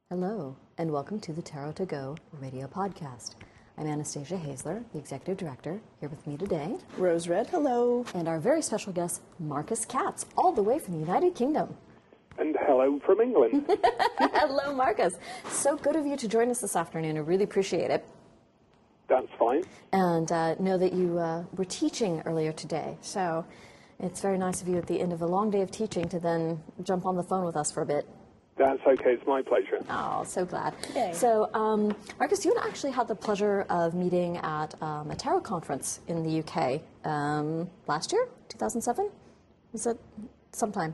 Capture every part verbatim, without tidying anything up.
Hello, and welcome to the Tarot to Go radio podcast. I'm Anastasia Hazler, the Executive Director, here with me today. Rose Red, hello. And our very special guest, Marcus Katz, all the way from the United Kingdom. And hello from England. Hello, Marcus. So good of you to join us this afternoon. I really appreciate it. That's fine. And uh, know that you uh, were teaching earlier today, so it's very nice of you at the end of a long day of teaching to then jump on the phone with us for a bit. That's okay. It's my pleasure. Oh, so glad. Yay. So, um, Marcus, you and I actually had the pleasure of meeting at um, a tarot conference in the U K um, last year, two thousand seven? Was it sometime?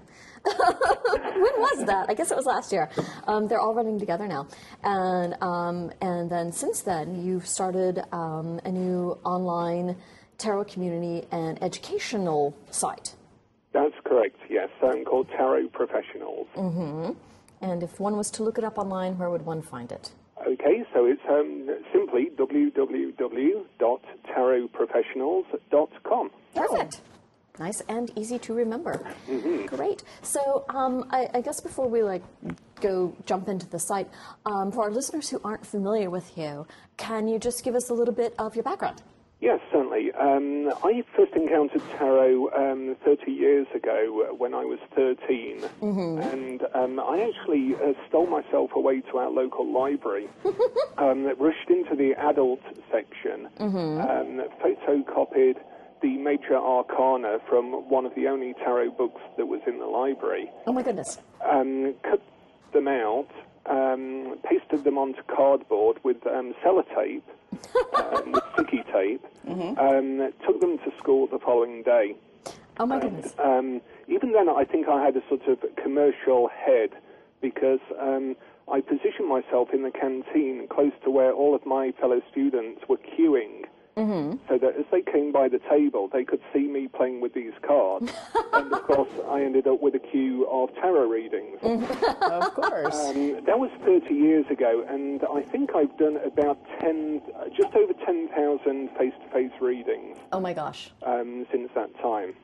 When was that? I guess it was last year. Um, they're all running together now. And, um, and then since then, you've started um, a new online tarot community and educational site. That's correct, yes. Um, called Tarot Professionals. Mm-hmm. And if one was to look it up online, where would one find it? Okay, so it's um, simply w w w dot tarot professionals dot com. Perfect. Nice and easy to remember. Mm-hmm. Great. So um, I, I guess before we like go jump into the site, um, for our listeners who aren't familiar with you, can you just give us a little bit of your background? Yes, certainly. Um, I first encountered tarot um, thirty years ago when I was thirteen, mm-hmm. and um, I actually uh, stole myself away to our local library, um, rushed into the adult section, mm-hmm. um, photocopied the Major Arcana from one of the only tarot books that was in the library. Oh my goodness. Um, cut them out, um, pasted them onto cardboard with um, sellotape, um, with sticky tape, mm-hmm. um, took them to school the following day. Oh my and, goodness. Um, even then, I think I had a sort of commercial head because um, I positioned myself in the canteen close to where all of my fellow students were queuing, mm-hmm. so that as they came by the table, they could see me playing with these cards. And of course, I ended up with a queue of tarot readings. Of course. Um, that was thirty years ago, and I think I've done about ten, just over ten thousand face-to-face readings. Oh my gosh. Um, since that time.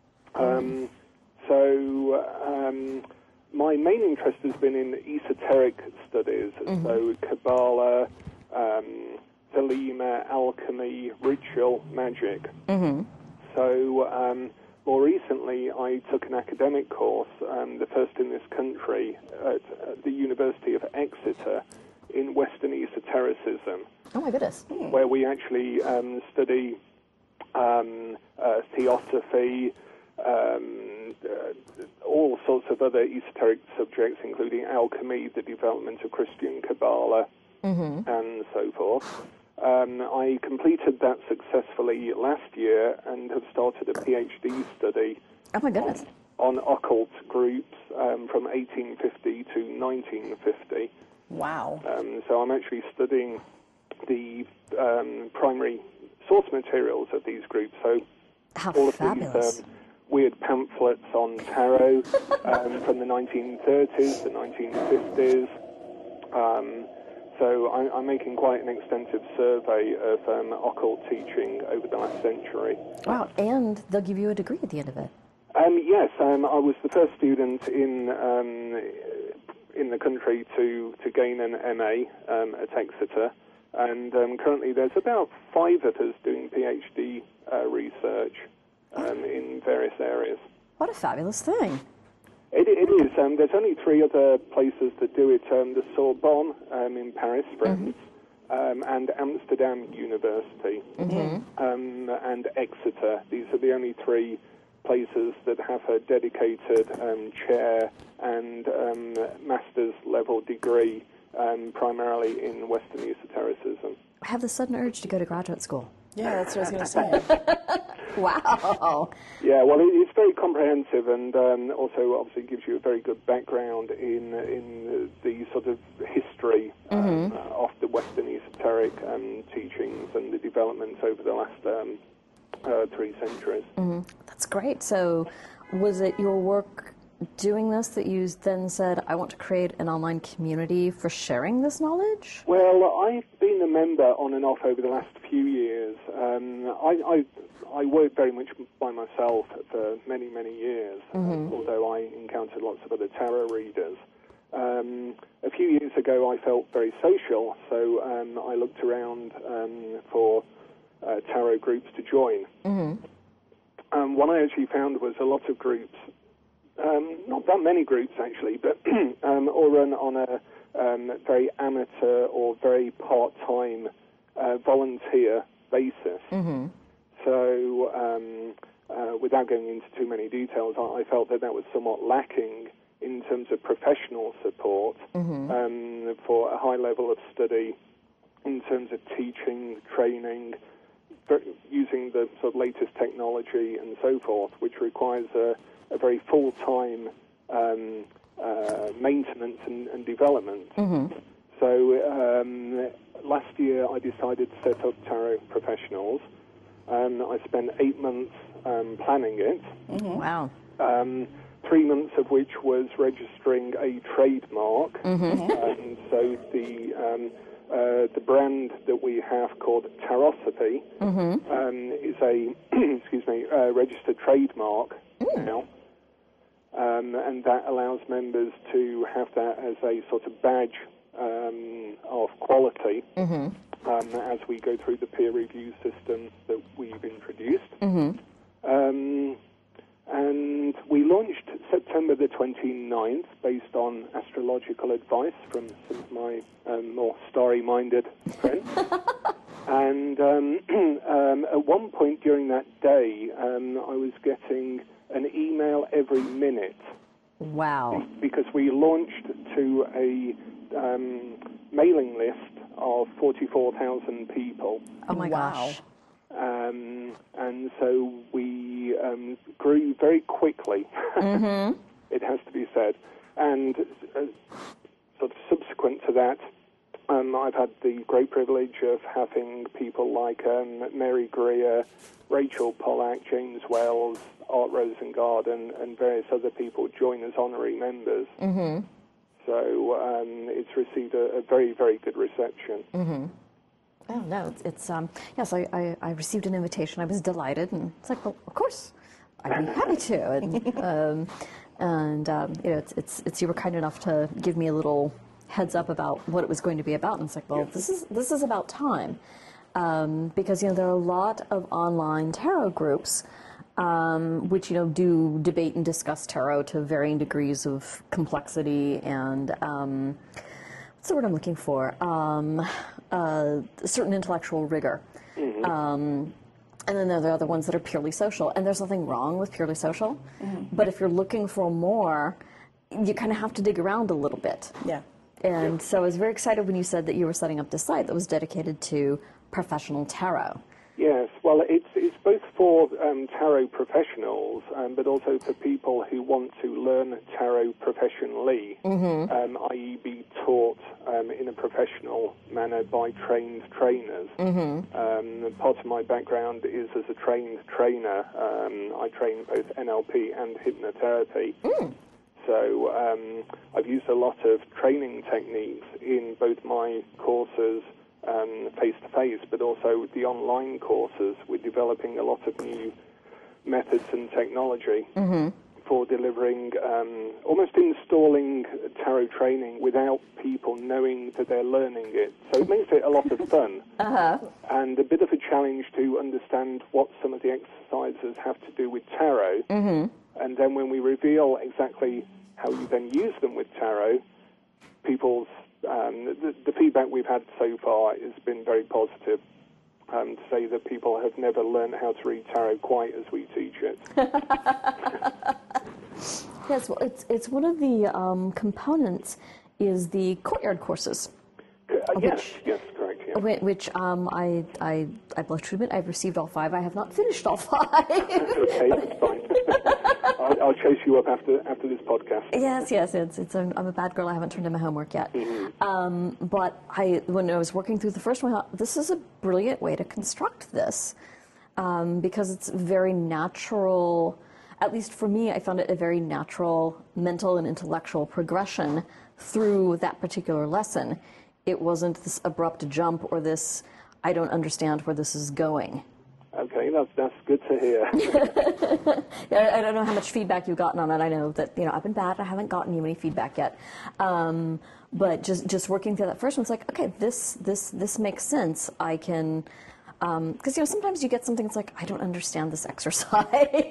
Um, so um, my main interest has been in esoteric studies, mm-hmm. so Kabbalah, um, Thelema, alchemy, ritual, magic. Mm-hmm. So um, more recently, I took an academic course, um, the first in this country, at, at the University of Exeter in Western esotericism. Oh my goodness. Mm. Where we actually um, study um, uh, theosophy, um, uh, all sorts of other esoteric subjects, including alchemy, the development of Christian Kabbalah, mm-hmm. and so forth. Um, I completed that successfully last year and have started a PhD study Oh my goodness. on, on occult groups um, from eighteen fifty to nineteen fifty. Wow. Um, so I'm actually studying the um, primary source materials of these groups. So How all of fabulous. these um, weird pamphlets on tarot um, from the nineteen thirties, the nineteen fifties. Um, So I'm, I'm making quite an extensive survey of um, occult teaching over the last century. Wow, and they'll give you a degree at the end of it. Um, yes, um, I was the first student in um, in the country to, to gain an M A um, at Exeter, and um, currently there's about five of us doing PhD uh, research um, in various areas. What a fabulous thing. It, it is. Um, there's only three other places that do it. Um, the Sorbonne um, in Paris, France, mm-hmm. um, and Amsterdam University, mm-hmm. um, and Exeter. These are the only three places that have a dedicated um, chair and um, master's level degree, um, primarily in Western esotericism. I have the sudden urge to go to graduate school. Yeah, that's what I was going to say. Wow. Yeah, well, it, it's very comprehensive, and um, also obviously gives you a very good background in in the sort of history um, mm-hmm. uh, of the Western esoteric um, teachings and the developments over the last um, uh, three centuries. Mm-hmm. That's great. So, was it your work doing this that you then said, I want to create an online community for sharing this knowledge? Well, I've been a member on and off over the last few years. Um, I, I I worked very much by myself for many, many years, mm-hmm. uh, although I encountered lots of other tarot readers. Um, a few years ago, I felt very social, so um, I looked around um, for uh, tarot groups to join. Mm-hmm. Um, what I actually found was a lot of groups, um, not that many groups actually, but um, all run on a um, very amateur or very part-time uh, volunteer basis. Mm-hmm. So um, uh, without going into too many details, I, I felt that that was somewhat lacking in terms of professional support mm-hmm. um, for a high level of study in terms of teaching, training, using the sort of latest technology and so forth, which requires a, a very full-time um, uh, maintenance and, and development. Mm-hmm. So um, last year I decided to set up Tarot Professionals. Um, I spent eight months um, planning it. Mm-hmm. Wow. Um, three months of which was registering a trademark. Mm-hmm. And so the um, uh, the brand that we have called Tarosophy mm-hmm. um, is a excuse me uh, registered trademark mm. now, um, and that allows members to have that as a sort of badge um, of quality mm-hmm. um, as we go through the peer review system that we've introduced. Mm-hmm. Um, And we launched September the twenty-ninth based on astrological advice from some of my um, more starry-minded friends. and um, um, at one point during that day, um, I was getting an email every minute. Wow. Because we launched to a um, mailing list of forty-four thousand people. Oh, my wow. gosh. Um, and so we um, grew very quickly, mm-hmm. it has to be said. And uh, sort of subsequent to that, um, I've had the great privilege of having people like um, Mary Greer, Rachel Pollack, James Wells, Art Rosengard, and, and various other people join as honorary members. Mm-hmm. So um, it's received a, a very, very good reception. Mm-hmm. Oh, no, it's, it's um, yes, I, I, I received an invitation. I was delighted, and it's like, well, of course, I'd be happy to. And, um, and um, you know, it's, it's, it's, you were kind enough to give me a little heads up about what it was going to be about. And it's like, well, yes. this is, this is about time. Um, because, you know, there are a lot of online tarot groups um, which, you know, do debate and discuss tarot to varying degrees of complexity and, um, what's the word I'm looking for? Um, uh, a certain intellectual rigor. Mm-hmm. Um, and then there are the other ones that are purely social. And there's nothing wrong with purely social. Mm-hmm. But if you're looking for more, you kind of have to dig around a little bit. Yeah. And so I was very excited when you said that you were setting up this site that was dedicated to professional tarot. Yes, well, it's it's both for um, tarot professionals, um, but also for people who want to learn tarot professionally, mm-hmm. um, that is be taught um, in a professional manner by trained trainers. Mm-hmm. Um, part of my background is as a trained trainer. Um, I train both N L P and hypnotherapy. Mm. So um, I've used a lot of training techniques in both my courses, Um, face-to-face, but also the online courses. We're developing a lot of new methods and technology mm-hmm. for delivering, um, almost installing tarot training without people knowing that they're learning it. So it makes it a lot of fun uh-huh. and a bit of a challenge to understand what some of the exercises have to do with tarot. Mm-hmm. And then when we reveal exactly how you then use them with tarot, people's Um, the, the feedback we've had so far has been very positive, um, to say that people have never learned how to read tarot quite as we teach it. Yes, well, it's it's one of the um, components is the courtyard courses. Uh, yes, which, yes, correct. Yeah. Which um, I I I blush to admit I've received all five. I have not finished all five. Okay, that's fine. I'll, I'll chase you up after after this podcast. Yes, yes, it's it's. A, I'm a bad girl. I haven't turned in my homework yet. Mm-hmm. Um, but I, when I was working through the first one, I thought this is a brilliant way to construct this, um, because it's very natural. At least for me, I found it a very natural mental and intellectual progression through that particular lesson. It wasn't this abrupt jump or this I don't understand where this is going. Okay, that's that's good to hear. I, I don't know how much feedback you've gotten on it. I know that, you know, I've been bad. I haven't gotten you any feedback yet. Um, but just just working through that first one, it's like, okay, this this this makes sense. I can, because um, you know, sometimes you get something that's like, I don't understand this exercise.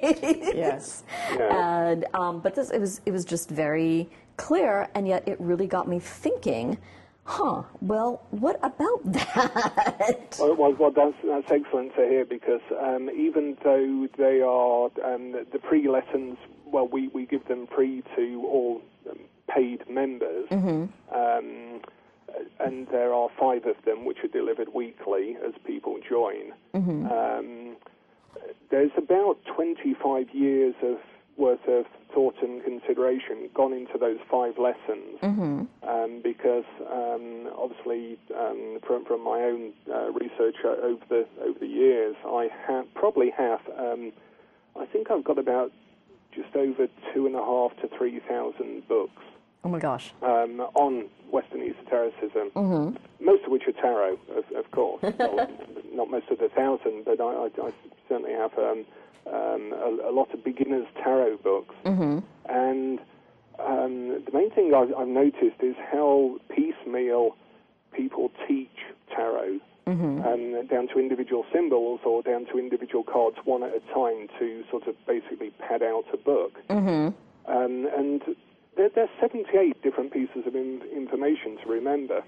Yes. Yeah. And um, but this it was it was just very clear, and yet it really got me thinking. Huh. Well, what about that? Well, well, well that's, that's excellent to hear, because um, even though they are um, the, the pre-lessons, well, we, we give them free to all um, paid members, Mm-hmm. um, and there are five of them which are delivered weekly as people join. Mm-hmm. Um, there's about twenty-five years of worth of thought and consideration gone into those five lessons, Mm-hmm. um, because um, obviously um, from, from my own uh, research over the over the years, I have probably have um, I think I've got about just over two and a half to three thousand books Oh my gosh. um, on Western esotericism, Mm-hmm. most of which are tarot, of, of course. Well, not most of the thousand, but I, I, I certainly have um, um, a, a lot of beginners' tarot books. Mm-hmm. And um, the main thing I've, I've noticed is how piecemeal people teach tarot, Mm-hmm. um, down to individual symbols or down to individual cards one at a time to sort of basically pad out a book. Mm-hmm. Um, and there, there's seventy-eight different pieces of in, information to remember.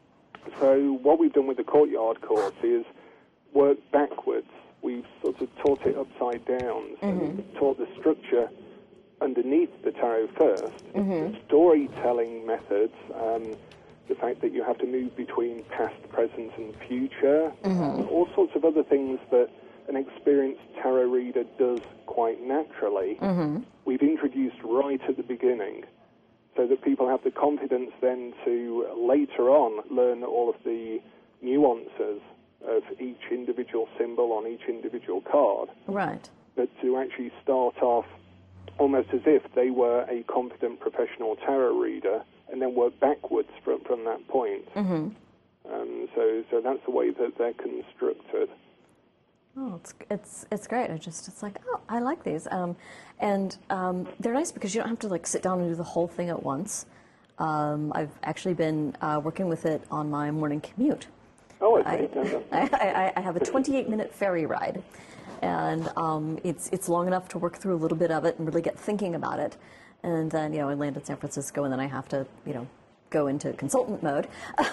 So what we've done with the Courtyard course is work backwards. We've sort of taught it upside down. So Mm-hmm. we've taught the structure underneath the tarot first, Mm-hmm. the storytelling methods, um, the fact that you have to move between past, present, and future, Mm-hmm. um, all sorts of other things that an experienced tarot reader does quite naturally. Mm-hmm. We've introduced right at the beginning, so that people have the confidence then to later on learn all of the nuances of each individual symbol on each individual card, Right. but to actually start off almost as if they were a confident professional tarot reader, and then work backwards from, from that point. Mm-hmm. Um, so, so that's the way that they're constructed. Oh, it's it's it's great. I just it's like, oh, I like these, um, and um, they're nice because you don't have to like sit down and do the whole thing at once. Um, I've actually been uh, working with it on my morning commute. Oh, I I, see. I, I, I have a twenty-eight minute ferry ride, and um, it's it's long enough to work through a little bit of it and really get thinking about it. And then, you know, I land in San Francisco, and then I have to, you know, go into consultant mode.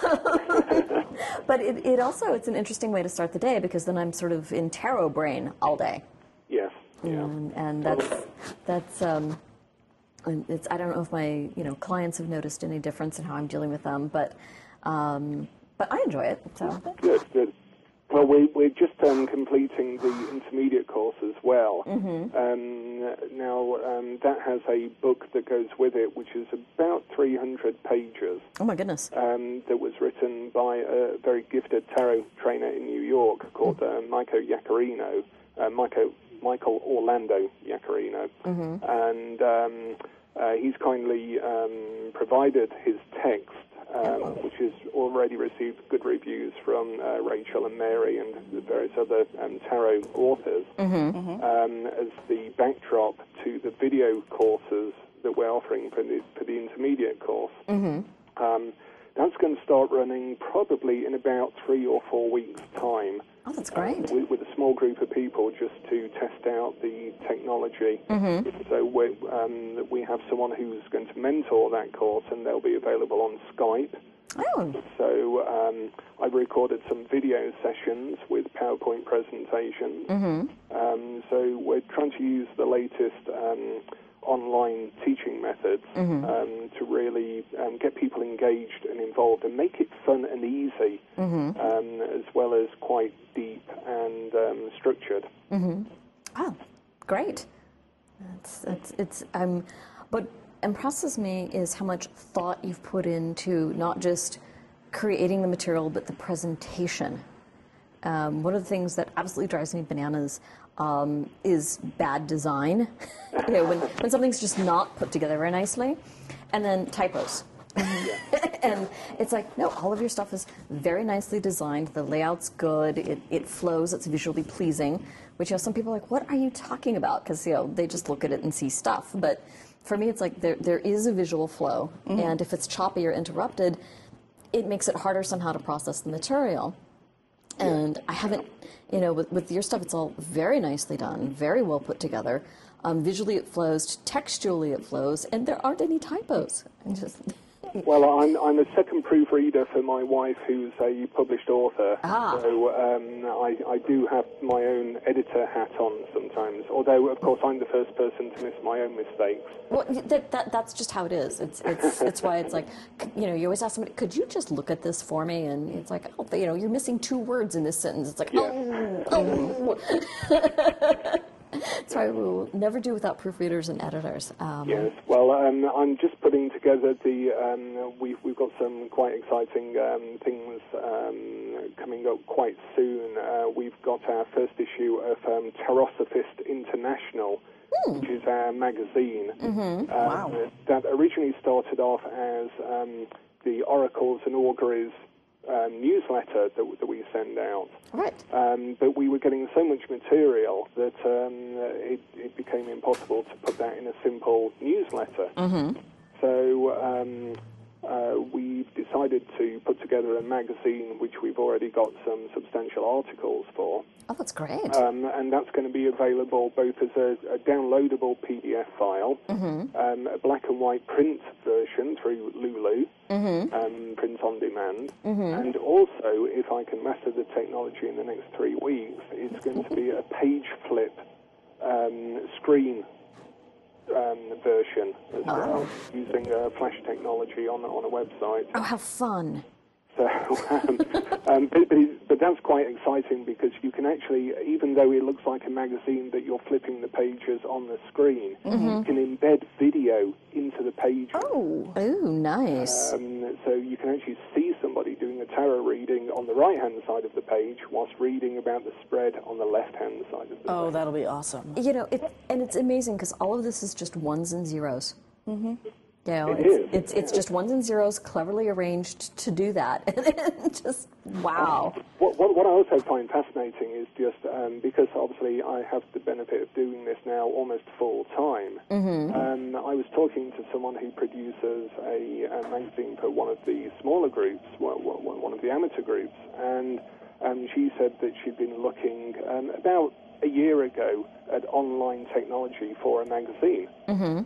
But it, it also, it's an interesting way to start the day, because then I'm sort of in tarot brain all day. Yes. Yeah. And, and that's, that's um, and it's, I don't know if my, you know, clients have noticed any difference in how I'm dealing with them, but, um, but I enjoy it, so. Good, good. Well, we, we're just um, completing the intermediate course as well. Mm-hmm. Um, now, um, that has a book that goes with it, which is about three hundred pages, Oh my goodness. um, that was written by a very gifted tarot trainer in New York called uh, Michael Iaccarino, uh, Michael, Michael Orlando Iaccarino. Mm-hmm. And um, uh, he's kindly um, provided his text, um, which has already received good reviews from uh, Rachel and Mary and the various other um, tarot authors, Mm-hmm. um, as the backdrop to the video courses that we're offering for the, for the intermediate course. Mm-hmm. Um, that's going to start running probably in about three or four weeks' time. Oh, that's great. With, with a small group of people, just to test out the technology. Mm-hmm. So we um, we have someone who's going to mentor that course, and they'll be available on Skype. Oh, So um, I've recorded some video sessions with PowerPoint presentations. mm-hmm. Um, so we're trying to use the latest um, online teaching methods Mm-hmm. um, to really um, get people engaged and involved and make it fun and easy, Mm-hmm. um, as well as quite deep and um, structured. Mm-hmm. Oh, great. It's it's it's um, what impresses me is how much thought you've put into not just creating the material but the presentation. Um, one of the things that absolutely drives me bananas um, is bad design. You know, when when something's just not put together very nicely, and then typos. And it's like, no, all of your stuff is very nicely designed. The layout's good. It, it flows. It's visually pleasing. Which, you know, some people are like, what are you talking about? Because, you know, they just look at it and see stuff. But for me, it's like there there is a visual flow. Mm-hmm. And if it's choppy or interrupted, it makes it harder somehow to process the material. And I haven't, you know, with, with your stuff, it's all very nicely done, very well put together. Um, visually it flows, textually it flows, and there aren't any typos. I'm just... Well, I'm, I'm a second proofreader for my wife, who's a published author. Ah. So um, I, I do have my own editor hat on sometimes. Although, of course, I'm the first person to miss my own mistakes. Well, that, that that's just how it is. It's it's it's why it's like, you know, you always ask somebody, could you just look at this for me? And it's like, oh, you know, you're missing two words in this sentence. It's like, Yeah. oh, oh. That's why we'll never do without proofreaders and editors. Um, Yes. Well, um, I'm just putting together the. Um, we've we've got some quite exciting um, things um, coming up quite soon. Uh, we've got our first issue of um, Tarosophist International, Hmm. which is our magazine. Mm-hmm. Um, Wow. That originally started off as um, the Oracles and Auguries um, newsletter that, that we send out. Right. Um, but we were getting so much material that um, it, it became impossible to put that in a simple newsletter. Mm-hmm. So um, uh, we've decided to put together a magazine which we've already got some substantial articles for. Oh, that's great. Um, and that's going to be available both as a, a downloadable P D F file, Mm-hmm. um, a black and white print version through Lulu, Mm-hmm. um, print on demand, Mm-hmm. and also, if I can master the technology in the next three weeks, it's going to be a page flip um, screen um, version as well, using uh, flash technology on on a website. Oh, how fun. So, um, um, but, but, it- but that's quite exciting because you can actually, even though it looks like a magazine that you're flipping the pages on the screen, you can embed video into the pages. Oh. Ooh, nice. Um, so you can actually see somebody doing a tarot reading on the right-hand side of the page whilst reading about the spread on the left-hand side of the Oh, page. that'll be awesome. You know, it, and it's amazing because all of this is just ones and zeros. Mm-hmm. You know, It it's, is, it's it's yeah. just ones and zeros cleverly arranged to do that. And just wow. What, what, what I also find fascinating is just um, because obviously I have the benefit of doing this now almost full time. Mm-hmm. Um, I was talking to someone who produces a, a magazine for one of the smaller groups, one, one one of the amateur groups, and um, she said that she'd been looking um, about a year ago at online technology for a magazine. Mm-hmm.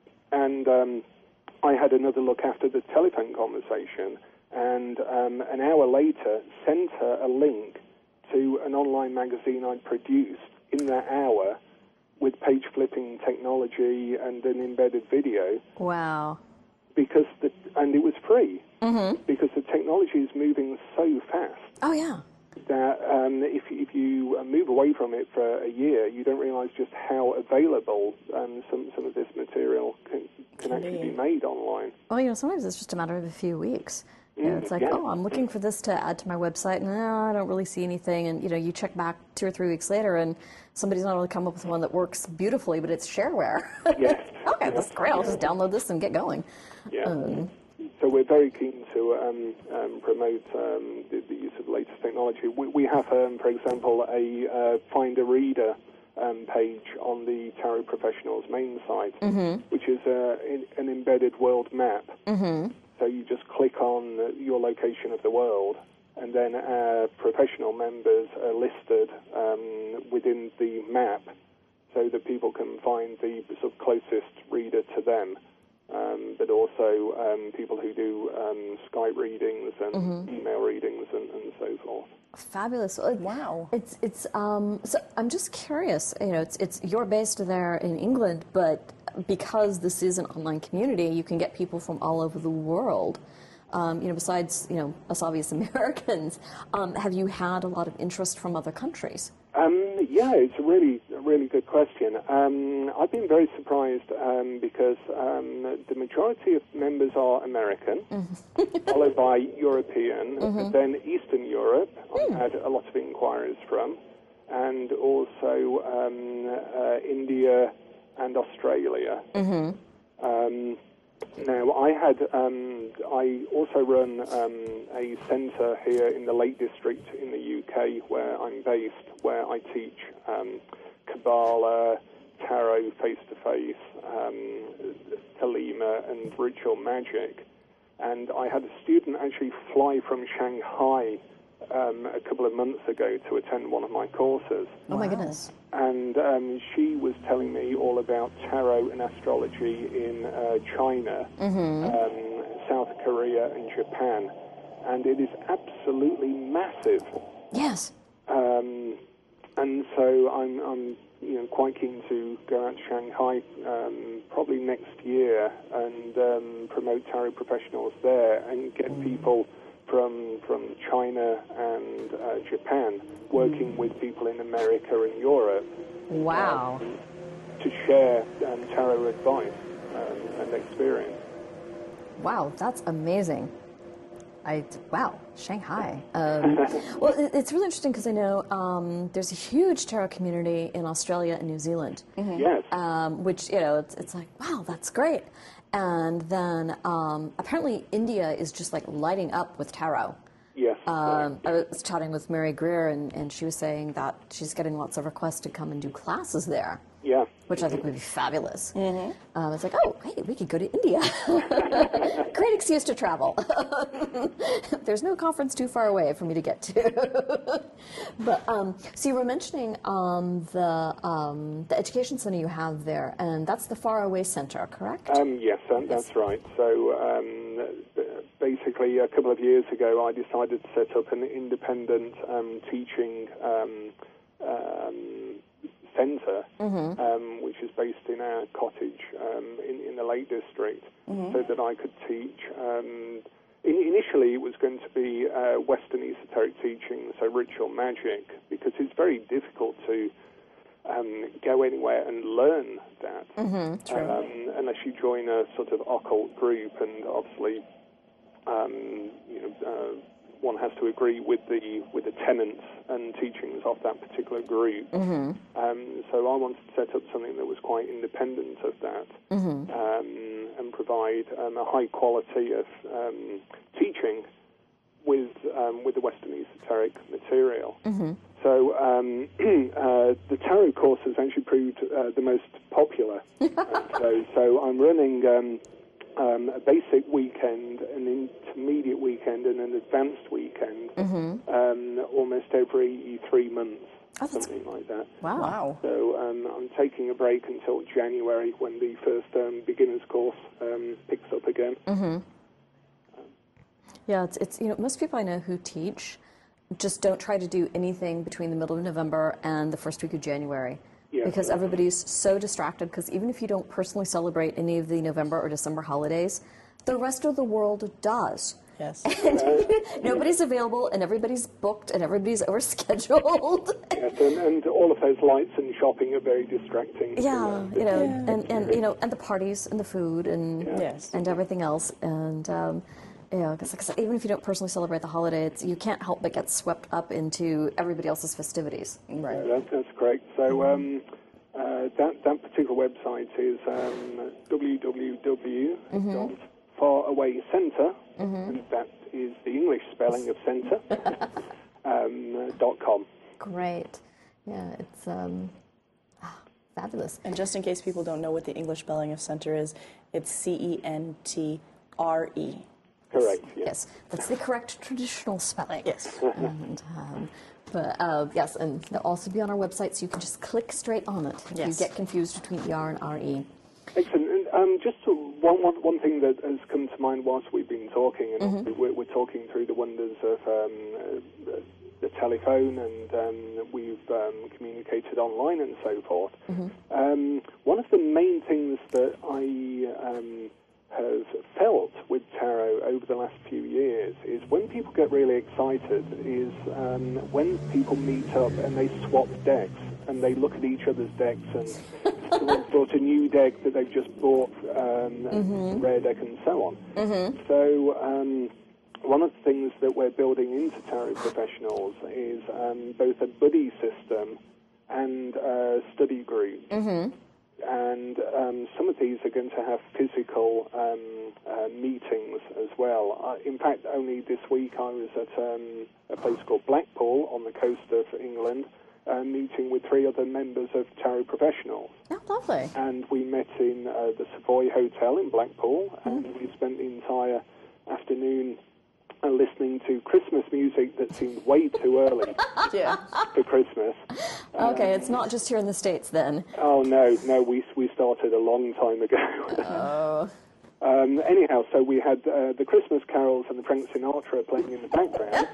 And um, I had another look after the telephone conversation, and um, an hour later sent her a link to an online magazine I'd produced in that hour with page flipping technology and an embedded video, Wow. because the, and it was free, Mm-hmm. because the technology is moving so fast Oh yeah. that um, if, if you move away from it for a year, you don't realize just how available um, some, some of this material can, can Can actually be. be made online. Well, you know, sometimes it's just a matter of a few weeks. You know, Mm, it's like, yeah. oh, I'm looking for this to add to my website, and no, I don't really see anything. And you know, you check back two or three weeks later, and somebody's not only come up with one that works beautifully, but it's shareware. Yes. Okay, that's great. I'll just download this and get going. Yeah. Um, So we're very keen to um, um, promote um, the, the use of latest technology. We, we have, um, for example, a uh, Find a Reader um, page on the Tarot Professionals main site, Mm-hmm. which is uh, in, an embedded world map. Mm-hmm. So you just click on uh, your location of the world, and then our professional members are listed um, within the map so that people can find the sort of closest reader to them. Um, but also um, people who do um, Skype readings and Mm-hmm. email readings and, and so forth. Fabulous. Uh, Wow. It's it's um so I'm just curious, you know, it's it's you're based there in England, but because this is an online community, you can get people from all over the world. Um, you know, besides, you know, us obvious Americans, um, have you had a lot of interest from other countries? Um, yeah, it's a really, a really good question. Um, I've been very surprised um, because um, the majority of members are American, followed by European, then Eastern Europe. I've had a lot of inquiries from, and also um, uh, India and Australia. Um, Now, I had, um, I also run um, a centre here in the Lake District in the U K where I'm based, where I teach um, Kabbalah, Tarot face-to-face, um, Thelema, and ritual magic. And I had a student actually fly from Shanghai um, a couple of months ago to attend one of my courses. Oh my goodness. And um, she was telling me all about tarot and astrology in uh, China, Mm-hmm. um, South Korea, and Japan. And it is absolutely massive. Yes. Um, and so I'm, I'm, you know, quite keen to go out to Shanghai um, probably next year and um, promote tarot professionals there and get Mm. people from from China and uh, Japan working with people in America and Europe Wow. um, to share um, tarot advice um, and experience. Wow, that's amazing. I wow, Shanghai. Um, well, it, it's really interesting because I know um, there's a huge tarot community in Australia and New Zealand, Yes. um, which you know it's, it's like wow, that's great. And then um, apparently India is just like lighting up with tarot. Yes. Um, I was chatting with Mary Greer, and, and she was saying that she's getting lots of requests to come and do classes there, yeah. which I think would be fabulous. Um, it's like, oh, hey, we could go to India. Great excuse to travel. There's no conference too far away for me to get to. But um, so you were mentioning um, the um, the education center you have there, and that's the Faraway Center, correct? Um, yes, that, that's right. So um, b- basically, a couple of years ago, I decided to set up an independent um, teaching um, um, centre, Mm-hmm. um, which is based in our cottage um, in, in the Lake District, Mm-hmm. so that I could teach. Um, in, initially, it was going to be uh, Western esoteric teaching, so ritual magic, because it's very difficult to Um, go anywhere and learn that Mm-hmm. um, unless you join a sort of occult group, and obviously, um, you know, uh, one has to agree with the with the tenets and teachings of that particular group. Mm-hmm. Um, so I wanted to set up something that was quite independent of that Mm-hmm. um, and provide um, a high quality of um, teaching with um, with the Western esoteric material. Mm-hmm. So um, uh, the tarot course has actually proved uh, the most popular. And so, so I'm running um, um, a basic weekend, an intermediate weekend, and an advanced weekend, Mm-hmm. um, almost every three months, Oh, that's- something like that. Wow. Wow. So um, I'm taking a break until January when the first um, beginners course um, picks up again. Mm-hmm. Yeah, it's, it's you know most people I know who teach just don't try to do anything between the middle of November and the first week of January. Yeah. Because everybody's so distracted, because even if you don't personally celebrate any of the November or December holidays, the rest of the world does. Yes. And nobody's available, and everybody's booked, and everybody's overscheduled. Yes, and, and all of those lights and shopping are very distracting. to, Yeah, uh, you know, Yeah. and, and you know, and the parties and the food and Yes. and everything else, and um, you know, 'cause like I said, even if you don't personally celebrate the holiday, it's, you can't help but get swept up into everybody else's festivities. Right. Yeah, that, that's correct. So um, uh, that that particular website is um, w w w dot faraway centre, and that is the English spelling of centre, um, dot com. Great, yeah, it's um, ah, fabulous. And just in case people don't know what the English spelling of center is, it's C E N T R E. Correct. Yes. Yes, that's the correct traditional spelling. Yes. And, um, but uh, yes, and they'll also be on our website, so you can just click straight on it if Yes. you get confused between E R and R E. Excellent. And, um, just to, one, one, one thing that has come to mind whilst we've been talking, and obviously we're, we're talking through the wonders of um, uh, the telephone, and um, we've um, communicated online and so forth. Um, one of the main things that I um, have felt with tarot over the last few years is when people get really excited is um, when people meet up and they swap decks and they look at each other's decks, and someone's bought a new deck that they've just bought, um, a rare deck, and so on. So um, one of the things that we're building into tarot professionals is um, both a buddy system and a study group. and um, some of these are going to have physical um, uh, meetings as well. Uh, in fact, only this week I was at um, a place called Blackpool on the coast of England, uh, meeting with three other members of tarot professionals. Oh, lovely. And we met in uh, the Savoy Hotel in Blackpool, and mm. we spent the entire afternoon uh, listening to Christmas music that seemed way too early yeah. for Christmas. Okay, um, it's not just here in the States then. Oh, no, no, we we started a long time ago. Oh. um, anyhow, so we had uh, the Christmas carols and the Frank Sinatra playing in the background.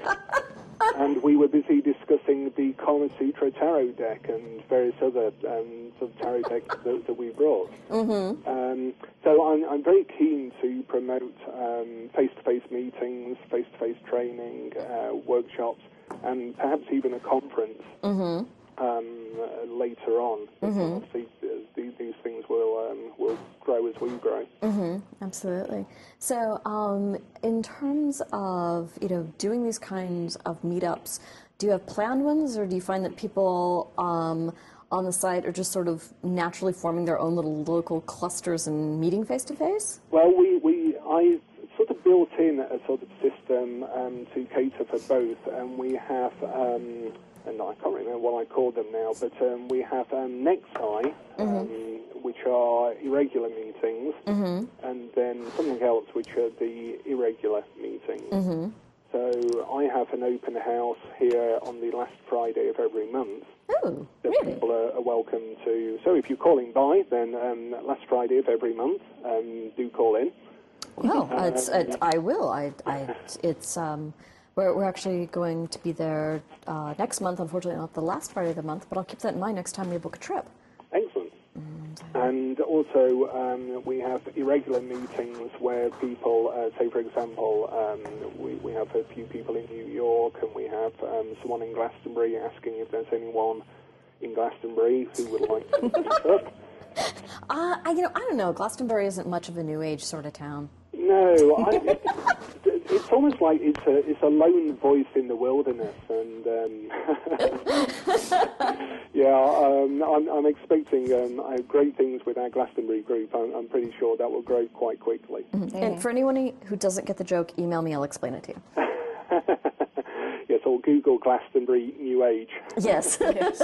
And we were busy discussing the Kama Sutra tarot deck and various other um, sort of tarot decks that, that we brought. Mm-hmm. Um, so I'm, I'm very keen to promote um, face-to-face meetings, face-to-face training, uh, workshops, and perhaps even a conference mm-hmm. um, uh, later on. Mm-hmm. Obviously, uh, these, these things will um, will grow as we grow. Mm-hmm. Absolutely. So, um, in terms of you know doing these kinds of meetups, do you have planned ones, or do you find that people um, on the site are just sort of naturally forming their own little local clusters and meeting face to face? Well, we, we I sort of built in a sort of system um, to cater for both, and we have. Um, and I can't remember what I call them now, but um, we have um, Nexi, um, mm-hmm. which are irregular meetings, mm-hmm. and then something else, which are the irregular meetings. Mm-hmm. So I have an open house here on the last Friday of every month. Oh, that really? People are, are welcome to. So if you're calling by, then um, last Friday of every month, um, do call in. Well, it's, it, I will. I, I, it's... Um, We're, we're actually going to be there uh, next month, unfortunately not the last Friday of the month, but I'll keep that in mind next time we book a trip. Excellent. And, uh, and also um, we have irregular meetings where people, uh, say for example, um, we, we have a few people in New York, and we have um, someone in Glastonbury asking if there's anyone in Glastonbury who would like to meet up. Uh, I, you know, I don't know. Glastonbury isn't much of a New Age sort of town. No, I, it, it's almost like it's a it's a lone voice in the wilderness, and um, yeah, um, I'm, I'm expecting um, I have great things with our Glastonbury group. I'm, I'm pretty sure that will grow quite quickly. Mm-hmm. Mm-hmm. And for anyone who doesn't get the joke, email me. I'll explain it to you. Yes, or Google Glastonbury New Age. Yes. yes.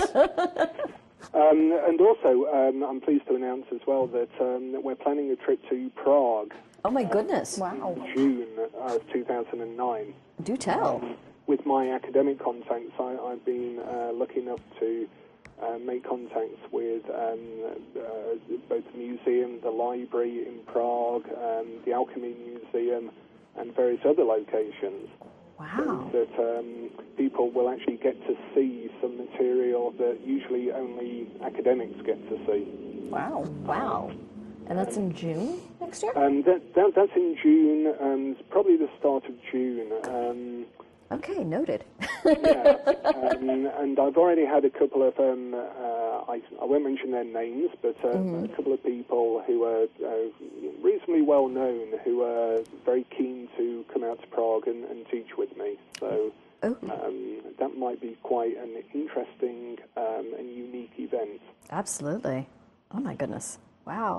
Um, and also, um, I'm pleased to announce as well that um, we're planning a trip to Prague. Oh my goodness! Uh, wow. In June of two thousand nine. Do tell. Um, with my academic contacts, I, I've been uh, lucky enough to uh, make contacts with um, uh, both the museum, the library in Prague, um, the Alchemy Museum, and various other locations. Wow. So that um, people will actually get to see some material that usually only academics get to see. Wow. Wow. And that's in June next year? Um, that, that, that's in June, um, probably the start of June. Um, okay, noted. yeah, um, and I've already had a couple of, um, uh, I, I won't mention their names, but um, mm-hmm. a couple of people who are uh, reasonably well known, who are very keen to come out to Prague and, and teach with me. So oh. um, that might be quite an interesting um, and unique event. Absolutely. Oh my goodness. Wow.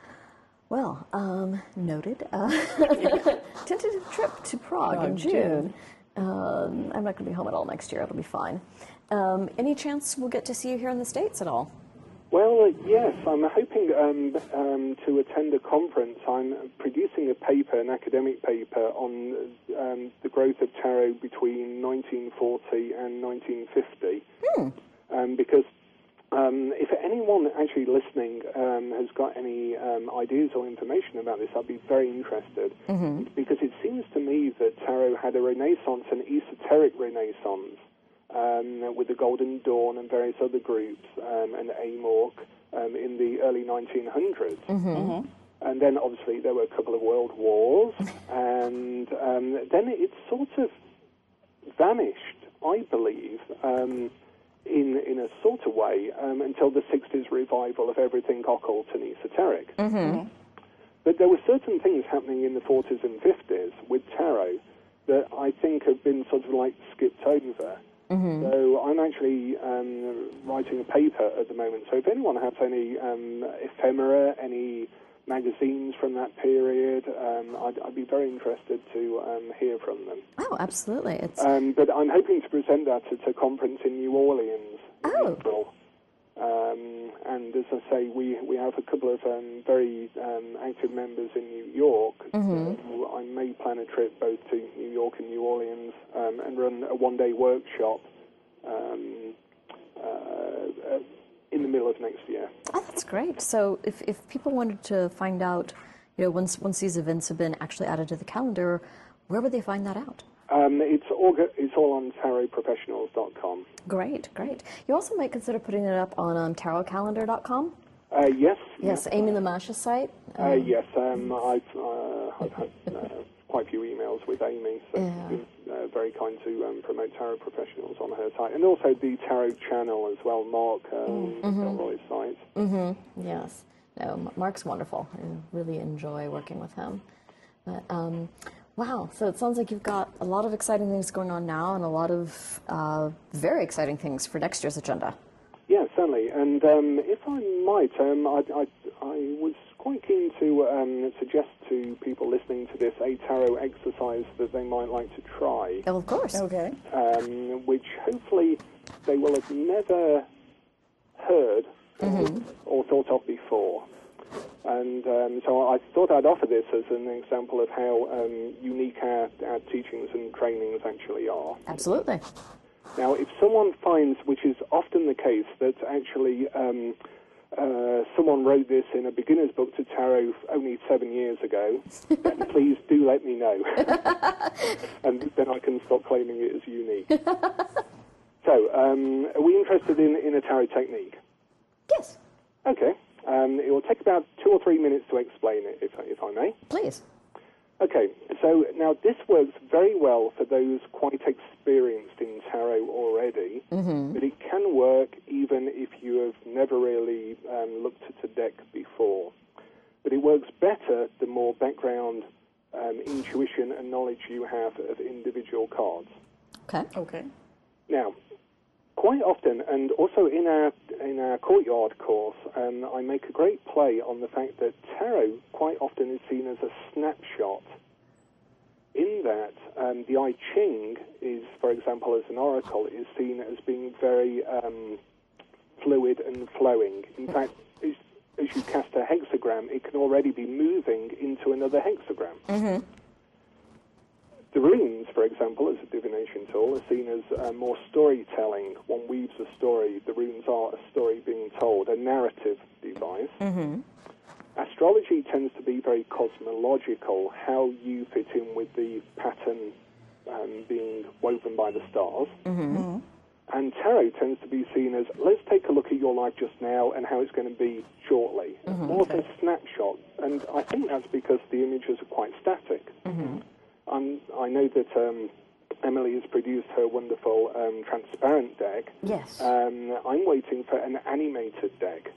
Well, um, noted. Uh, tentative trip to Prague Oh, in June. June. Um, I'm not going to be home at all next year. It'll be fine. Um, any chance we'll get to see you here in the States at all? Well, uh, yes, I'm hoping um, um, to attend a conference. I'm producing a paper, an academic paper, on um, the growth of tarot between nineteen forty and nineteen fifty. Hmm. Um, because um, if anyone actually listening um, has got any um, ideas or information about this, I'd be very interested. Mm-hmm. Because it seems to me that tarot had a renaissance, an esoteric renaissance, Um, with the Golden Dawn and various other groups, um, and Amorc um, in the early nineteen hundreds. Mm-hmm. Mm-hmm. And then, obviously, there were a couple of world wars, and um, then it sort of vanished, I believe, um, in in a sort of way, um, until the sixties revival of everything occult and esoteric. Mm-hmm. But there were certain things happening in the forties and fifties with tarot that I think have been sort of like skipped over. Mm-hmm. So I'm actually um, writing a paper at the moment. So if anyone has any um, ephemera, any magazines from that period, um, I'd, I'd be very interested to um, hear from them. Oh, absolutely. It's Um, but I'm hoping to present that at a conference in New Orleans in Oh. April. Um, and as I say, we, we have a couple of um, very um, active members in New York. Mm-hmm. So I may plan a trip both to New York and New Orleans um, and run a one-day workshop um, uh, uh, in the middle of next year. Oh, that's great. So if, if people wanted to find out, you know, once once these events have been actually added to the calendar, where would they find that out? Um, it's all go- it's all on tarot professionals dot com. Great, great. You also might consider putting it up on um, tarot calendar dot com. Uh, yes. Yes, Amy Lamash's site. Uh, Um, yes. Um, I've uh, I've had uh, quite a few emails with Amy, so Yeah. she's been uh, very kind to um, promote Tarot Professionals on her site, and also the Tarot channel as well. Mark um, Gilroy's site. Mm-hmm. Yes. No, M- Mark's wonderful. I really enjoy working with him. But um, wow, so it sounds like you've got a lot of exciting things going on now, and a lot of uh, very exciting things for next year's agenda. Yeah, certainly. And um, if I might, um, I, I, I was quite keen to um, suggest to people listening to this a tarot exercise that they might like to try, Oh, of course. Okay. um, which hopefully they will have never heard or thought of before. And um, so I thought I'd offer this as an example of how um, unique our, our teachings and trainings actually are. Absolutely. Now, if someone finds, which is often the case, that actually um, uh, someone wrote this in a beginner's book to tarot only seven years ago, then please do let me know. And then I can stop claiming it as unique. So, um, are we interested in, in a tarot technique? Yes, Okay. Um, it will take about two or three minutes to explain it, if, if I may. please. Okay, so now this works very well for those quite experienced in tarot already, mm-hmm. but it can work even if you have never really um, looked at a deck before. But it works better the more background, um, intuition and knowledge you have of individual cards. Okay. Okay. Now, quite often, and also in our in our courtyard course, um, I make a great play on the fact that tarot quite often is seen as a snapshot. In that, um, the I Ching is, for example, as an oracle, is seen as being very um, fluid and flowing. In fact, as, as you cast a hexagram, it can already be moving into another hexagram. Mm-hmm. The runes, for example, as a divination tool, are seen as uh, more storytelling. One weaves a story. The runes are a story being told, a narrative device. Mm-hmm. Astrology tends to be very cosmological, how you fit in with the pattern um, being woven by the stars. Mm-hmm. And tarot tends to be seen as, let's take a look at your life just now and how it's going to be shortly. Mm-hmm. More of a snapshot. And I think that's because the images are quite static. Mm-hmm. I'm, I know that um, Emily has produced her wonderful um, transparent deck. Yes. Um, I'm waiting for an animated deck.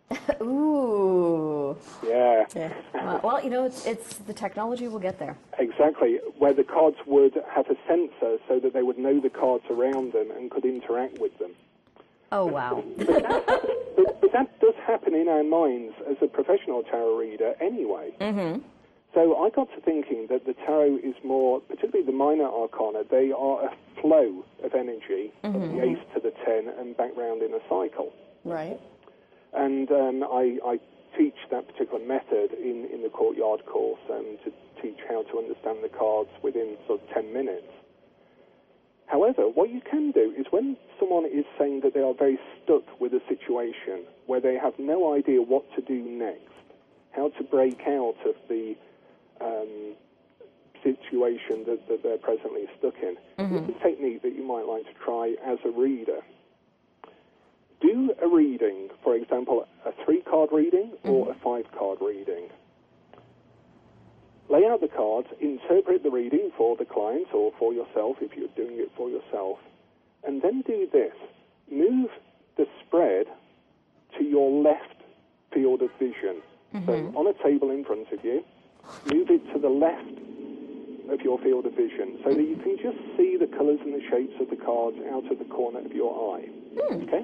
Ooh. Yeah, Yeah. Uh, well, you know, it's, it's the technology will get there. exactly. Where the cards would have a sensor so that they would know the cards around them and could interact with them. Oh, wow. But that, but, but that does happen in our minds as a professional tarot reader anyway. Mm-hmm. So I got to thinking that the tarot is more, particularly the minor arcana, they are a flow of energy, Mm-hmm. from the ace to the ten and back round in a cycle. Right. And um, I, I teach that particular method in, in the courtyard course um, to teach how to understand the cards within sort of ten minutes. However, what you can do is when someone is saying that they are very stuck with a situation where they have no idea what to do next, how to break out of the um, situation that, that they're presently stuck in, Mm-hmm. it's a technique that you might like to try as a reader. Do a reading, for example, a three-card reading or a five-card reading. Lay out the cards, interpret the reading for the client or for yourself if you're doing it for yourself, and then do this. Move the spread to your left field of vision. So on a table in front of you, move it to the left of your field of vision so that you can just see the colours and the shapes of the cards out of the corner of your eye. Okay?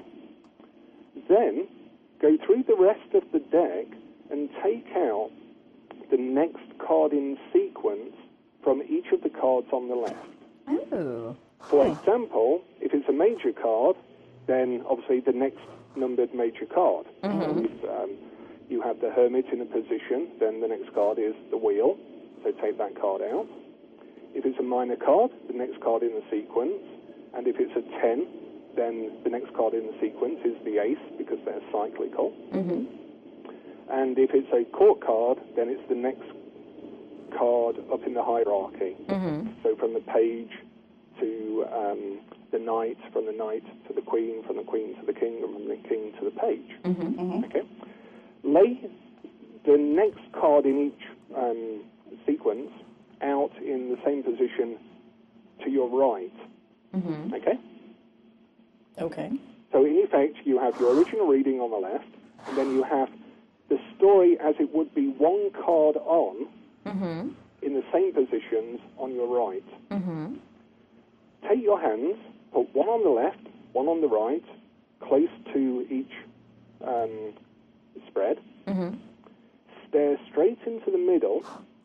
Then go through the rest of the deck and take out the next card in sequence from each of the cards on the left. Oh. For example, if it's a major card, then obviously the next numbered major card. Mm-hmm. So if um, you have the Hermit in a position, then the next card is the Wheel, so take that card out. If it's a minor card, the next card in the sequence, and if it's a ten, then the next card in the sequence is the Ace, because they're cyclical. Mm-hmm. And if it's a court card, then it's the next card up in the hierarchy. Mm-hmm. So from the page to um, the knight, from the knight to the queen, from the queen to the king, and from the king to the page. Mm-hmm. Mm-hmm. Okay. Lay the next card in each um, sequence out in the same position to your right. Mm-hmm. Okay. Okay. So in effect, you have your original reading on the left, and then you have the story as it would be one card on Mm-hmm. in the same positions on your right. Mm-hmm. Take your hands, put one on the left, one on the right, close to each um, spread. Mm-hmm. Stare straight into the middle,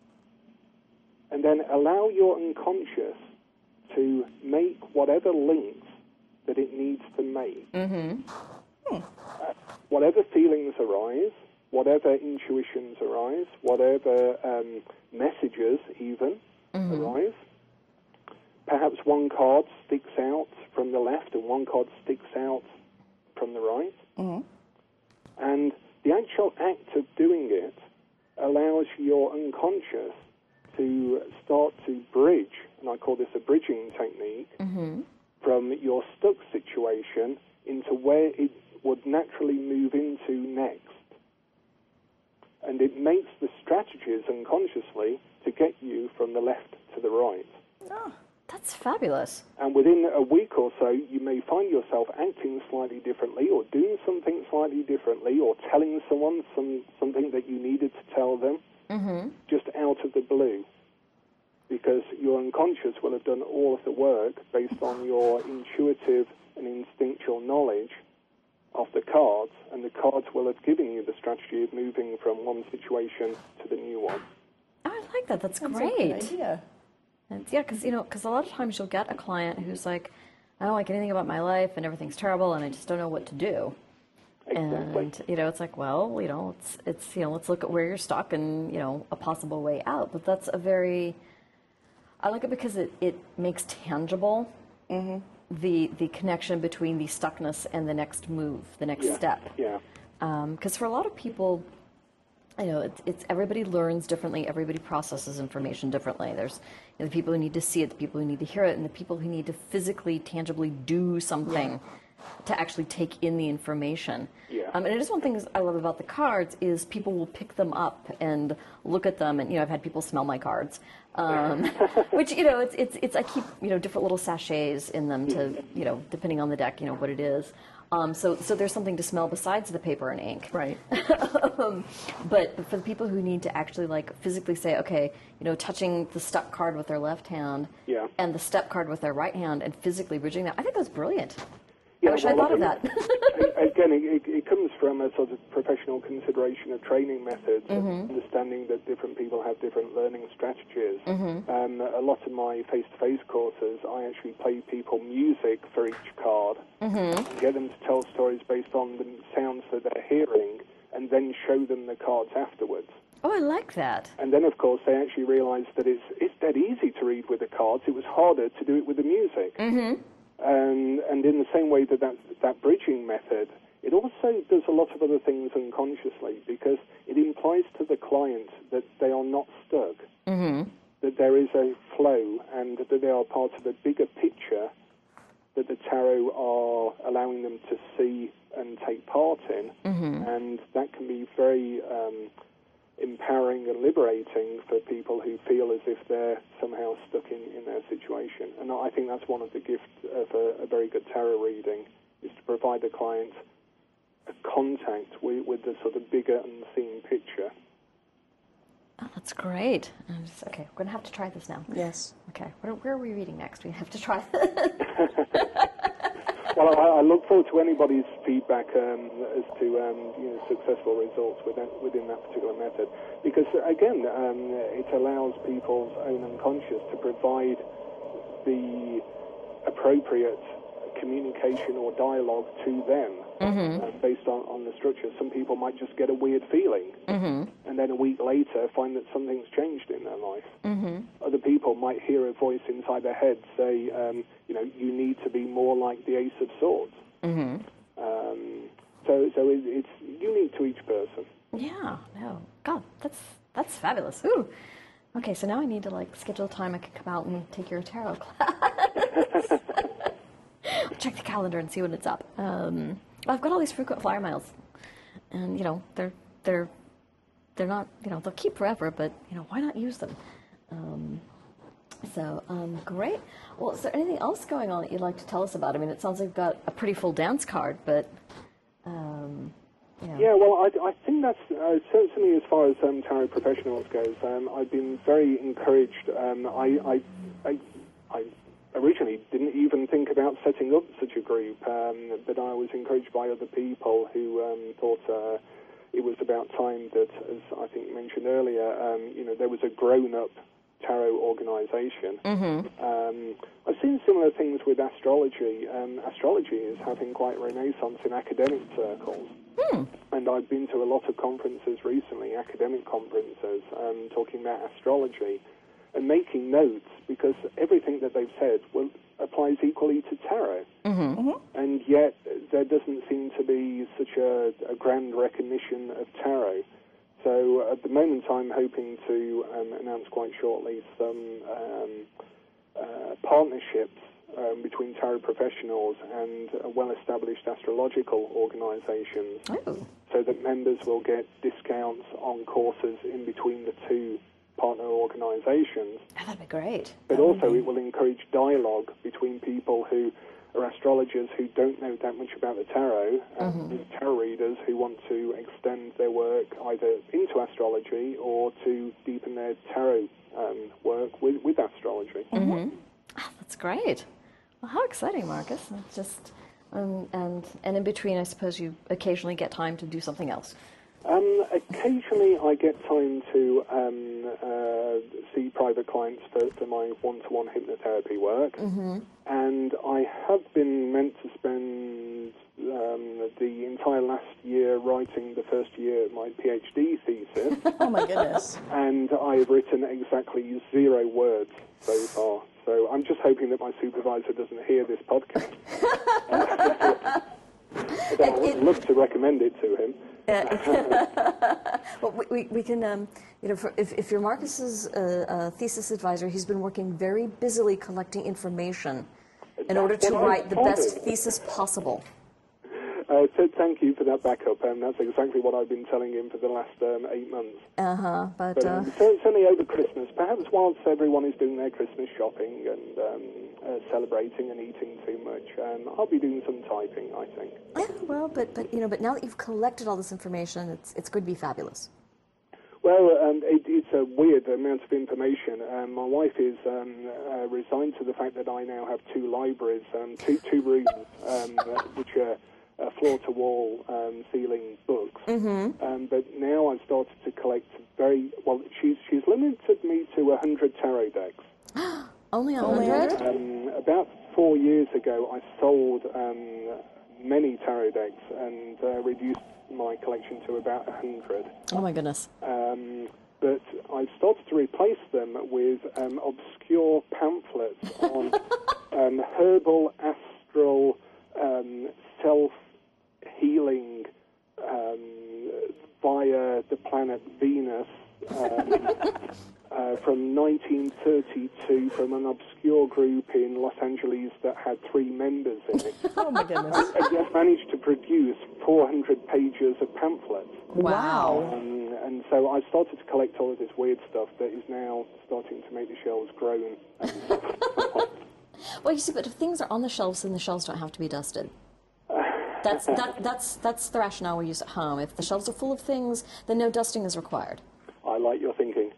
and then allow your unconscious to make whatever links that it needs to make. Mm-hmm. Uh, whatever feelings arise, whatever intuitions arise, whatever um, messages even Mm-hmm. arise. Perhaps one card sticks out from the left and one card sticks out from the right. Mm-hmm. And the actual act of doing it allows your unconscious to start to bridge, and I call this a bridging technique, Mm-hmm. from your stuck situation into where it would naturally move into next. And it makes the strategies unconsciously to get you from the left to the right. Oh. That's fabulous. And within a week or so, you may find yourself acting slightly differently, or doing something slightly differently, or telling someone some, something that you needed to tell them, Mm-hmm. just out of the blue. Because your unconscious will have done all of the work based on your intuitive and instinctual knowledge of the cards, and the cards will have given you the strategy of moving from one situation to the new one. Oh, I like that. That's, That's great. a good idea. And yeah, because you know, because a lot of times you'll get a client who's like, I don't like anything about my life, and everything's terrible, and I just don't know what to do. Exactly. And you know, it's like, well, you know, it's it's you know, let's look at where you're stuck and you know, a possible way out. But that's a very, I like it because it it makes tangible Mm-hmm. the the connection between the stuckness and the next move, the next Yeah. step. Yeah. Because for a lot of people, you know, it's, it's everybody learns differently. Everybody processes information differently. There's you know, the people who need to see it, the people who need to hear it, and the people who need to physically, tangibly do something to actually take in the information. Yeah. Um, and it is one thing I love about the cards is people will pick them up and look at them, and you know, I've had people smell my cards, um, which you know, it's it's it's I keep you know different little sachets in them to you know depending on the deck, you know what it is. Um, so, so there's something to smell besides the paper and ink. Right. um, but for the people who need to actually like physically say, okay, you know, touching the stuck card with their left hand Yeah. and the step card with their right hand and physically bridging that, I think that's brilliant. Yeah, I wish I well, thought of it- that. Again, it, it comes from a sort of professional consideration of training methods, and understanding that different people have different learning strategies. Um, a lot of my face-to-face courses, I actually play people music for each card, and get them to tell stories based on the sounds that they're hearing, and then show them the cards afterwards. Oh, I like that. And then, of course, they actually realise that it's it's dead easy to read with the cards. It was harder to do it with the music. Mm-hmm. And, and in the same way that, that that bridging method, it also does a lot of other things unconsciously, because it implies to the client that they are not stuck, Mm-hmm. that there is a flow, and that they are part of a bigger picture that the tarot are allowing them to see and take part in. Mm-hmm. And that can be very um, empowering and liberating for people who feel as if they're somehow stuck in, in their situation. And I think that's one of the gifts of a, a very good tarot reading, is to provide the client a contact with, with the sort of bigger unseen picture. Oh, That's great. I'm just, okay, we're going to have to try this now. Yes. Okay, where, where are we reading next? We have to try Well, I, I look forward to anybody's feedback um, as to um, you know, successful results within, within that particular method, because again, um, it allows people's own unconscious to provide the appropriate communication or dialogue to them Mm-hmm. uh, based on, on the structure. Some people might just get a weird feeling, Mm-hmm. and then a week later find that something's changed in their life. Mm-hmm. Other people might hear a voice inside their head say, um, you know, you need to be more like the Ace of Swords. Mm-hmm. Um, so so it, it's unique to each person. Yeah, no. God, that's that's fabulous. Ooh. Okay, so now I need to like schedule a time I can come out and take your tarot class. Check the calendar and see when it's up. Um, well, I've got all these frequent flyer miles, and you know they're they're they're not you know they'll keep forever, but you know why not use them? Um, so um, great. Well, is there anything else going on that you'd like to tell us about? I mean, it sounds like you've got a pretty full dance card, but um, you know. Yeah, well, I, I think that's uh, certainly as far as um, tarot professionals goes. Um, I've been very encouraged. Um, I, I, I, I originally didn't even think about setting up such a group, um, but I was encouraged by other people who um, thought uh, it was about time that, as I think you mentioned earlier, um, you know, there was a grown-up tarot organisation. Mm-hmm. Um, I've seen similar things with astrology. Um, astrology is having quite a renaissance in academic circles. Hmm. And I've been to a lot of conferences recently, academic conferences, um, talking about astrology and making notes, because everything that they've said well, applies equally to tarot. Mm-hmm. Mm-hmm. And yet there doesn't seem to be such a, a grand recognition of tarot. So at the moment I'm hoping to um, announce quite shortly some um, uh, partnerships um, between tarot professionals and uh, well-established astrological organisations, Oh. so that members will get discounts on courses in between the two partner organisations. Oh, that'd be great. But That would also be- it will encourage dialogue between people who are astrologers who don't know that much about the tarot, and Mm-hmm. tarot readers who want to extend their work either into astrology or to deepen their tarot um, work with, with astrology. Mm-hmm. Oh, that's great. Well, how exciting, Marcus. It's just, um, and and in between, I suppose you occasionally get time to do something else. Um, occasionally I get time to um, uh, see private clients for, for my one-to-one hypnotherapy work, Mm-hmm. and I have been meant to spend um, the entire last year writing the first year of my PhD thesis, Oh my goodness. and I've written exactly zero words so far. So I'm just hoping that my supervisor doesn't hear this podcast. But I would love to recommend it to him. Well, we, we, we can, um, you know, for, if, if you're Marcus's uh, uh, thesis advisor, he's been working very busily collecting information in order to That's what I write the told best him. thesis possible. Uh, so thank you for that backup, and that's exactly what I've been telling him for the last um, eight months. Uh-huh, but, But uh, um, cer- certainly over Christmas, perhaps whilst everyone is doing their Christmas shopping and um, uh, celebrating and eating too much, um, I'll be doing some typing, I think. yeah, well, but, but, you know, but now that you've collected all this information, it's, it's going to be fabulous. Well, um, it, it's a weird amount of information. Um, my wife is um, uh, resigned to the fact that I now have two libraries, um, two, two rooms, um, uh, which are uh, floor-to-wall um, ceiling books. Mm-hmm. Um, but now I've started to collect very, well, she's, she's limited me to one hundred tarot decks. Only a Only a hundred? Um, about four years ago, I sold um, many tarot decks and uh, reduced my collection to about one hundred. Oh my goodness. Um, but I've started to replace them with um, obscure pamphlets on um, herbal, astral, um, self-healing um, via the planet Venus um, uh, from nineteen thirty-two from an obscure group in Los Angeles that had three members in it. Oh my goodness. I just managed to produce four hundred pages of pamphlets. Wow. Um, and so I've started to collect all of this weird stuff that is now starting to make the shelves groan. Well, you see, but if things are on the shelves, then the shelves don't have to be dusted. That's that, that's that's the rationale we use at home. If the shelves are full of things, then no dusting is required. I like your thinking.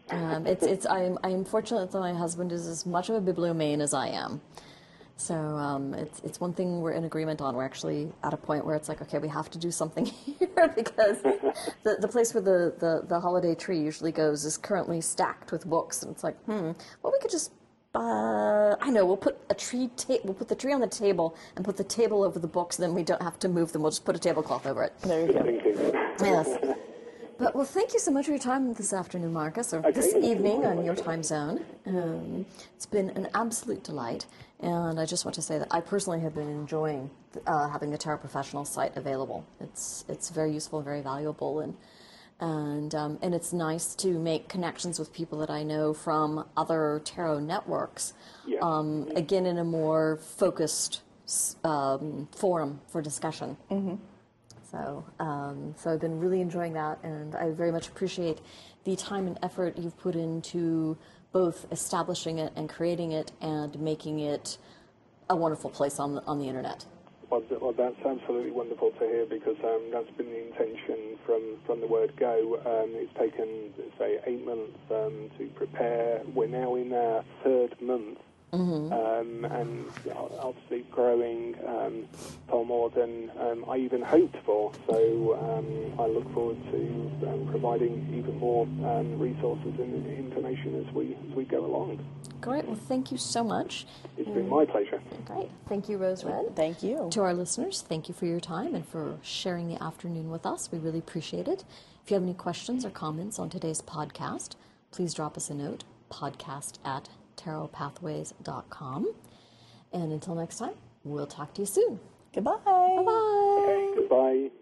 Um, it's it's I'm I'm fortunate that my husband is as much of a bibliomane as I am. So um, it's it's one thing we're in agreement on. We're actually at a point where it's like, okay, we have to do something here because the the place where the, the, the holiday tree usually goes is currently stacked with books, and it's like, hmm, well, we could just, uh, I know, we'll put a tree ta- we'll put the tree on the table and put the table over the books, and then we don't have to move them. We'll just put a tablecloth over it. There you go. Thinking. Yes. But, well, thank you so much for your time this afternoon, Marcus, or Okay. this evening on your time zone. Um, it's been an absolute delight, and I just want to say that I personally have been enjoying uh, having the Tarot Professional site available. It's it's very useful, very valuable, and and um, and it's nice to make connections with people that I know from other tarot networks. Yeah. Um, again, in a more focused um, forum for discussion. Mm-hmm. So, um, so I've been really enjoying that, and I very much appreciate the time and effort you've put into both establishing it and creating it and making it a wonderful place on the, on the internet. Well, th- well, that's absolutely wonderful to hear because um, that's been the intention from, from the word go. Um, it's taken, say, eight months um, to prepare. We're now in our third month. Mm-hmm. Um, and obviously growing um, far more than um, I even hoped for. So um, I look forward to um, providing even more um, resources and information as we as we go along. Great. Well, thank you so much. It's been my pleasure. Great. Thank you, Rose Red. Thank you. To our listeners, thank you for your time and for sharing the afternoon with us. We really appreciate it. If you have any questions or comments on today's podcast, please drop us a note, podcast at tarot pathways dot com. And until next time, we'll talk to you soon. Goodbye. Bye-bye. Okay, goodbye.